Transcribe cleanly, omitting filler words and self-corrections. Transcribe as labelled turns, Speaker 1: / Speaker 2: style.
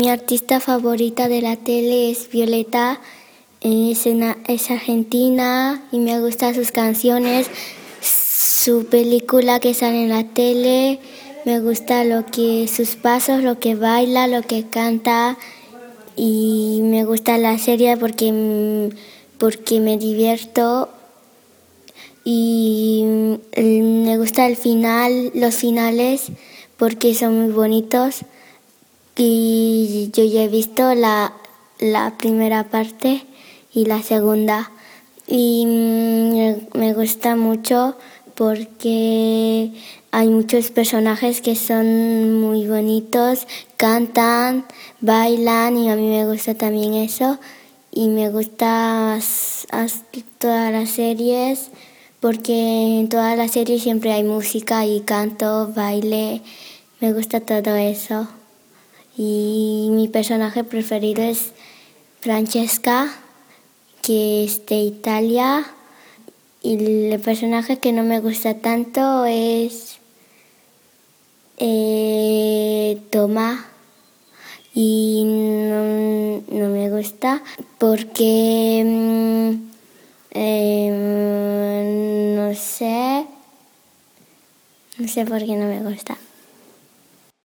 Speaker 1: Mi artista favorita de la tele es Violeta. Es argentina y me gustan sus canciones, su película que sale en la tele. Me gusta sus pasos, lo que baila, lo que canta, y me gusta la serie porque me divierto, y me gusta los finales porque son muy bonitos, y yo ya he visto la primera parte y la segunda, y me gusta mucho porque hay muchos personajes que son muy bonitos, cantan, bailan, y a mí me gusta también eso. Y me gusta todas las series porque en todas las series siempre hay música y canto, baile. Me gusta todo eso. Y mi personaje preferido es Francesca, que es de Italia. Y el personaje que no me gusta tanto es Tomás. Y no me gusta porque no sé por qué no me gusta.